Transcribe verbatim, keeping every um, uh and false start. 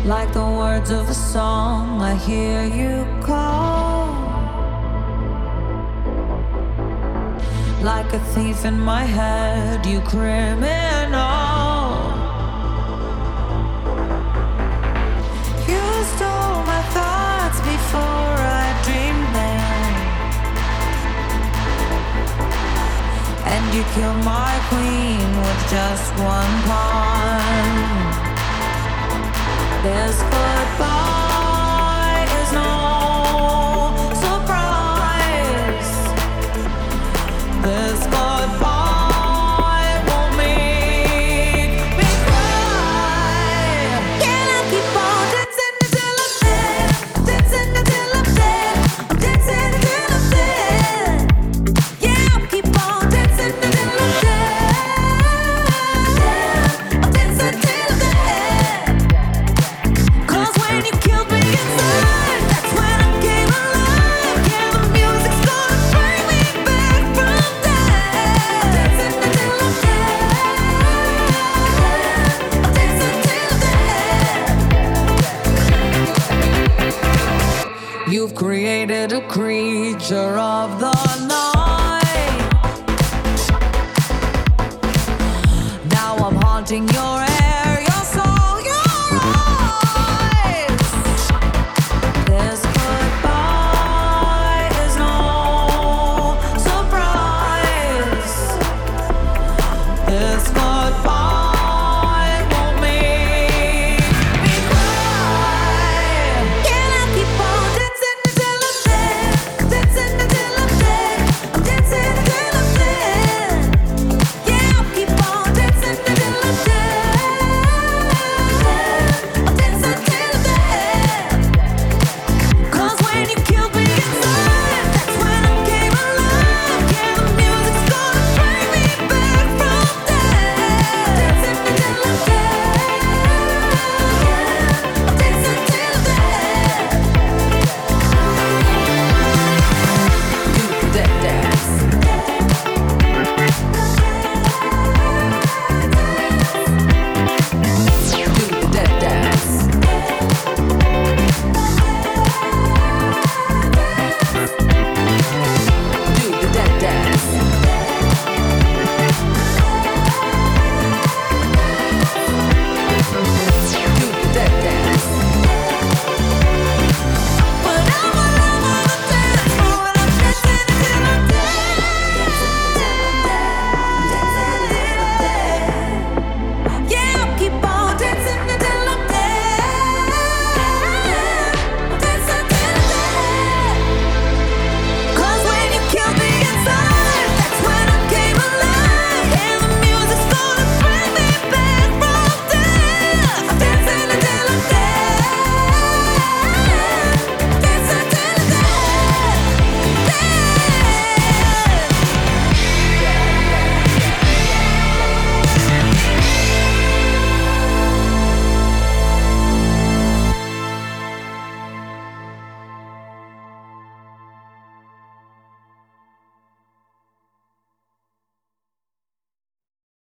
Like the words of a song, I hear you call. Like a thief in my head, you criminal. You stole my thoughts before I dreamed them, and you killed my queen with just one pawn. This goodbye is no surprise. This goodbye won't make me cry. Can I keep on dancing until I'm dead? Dancing until I'm dead. I'm dancing until I'm dead. Yeah, I'll keep on dancing until I'm dead. I'm dancing till I'm dead. When you killed me inside, that's when I came alive. Yeah, the music's gonna bring me back from death. Dancing until I'm dead. I'm dancing till I'm dead. You've created a creature of the night. Now I'm haunting your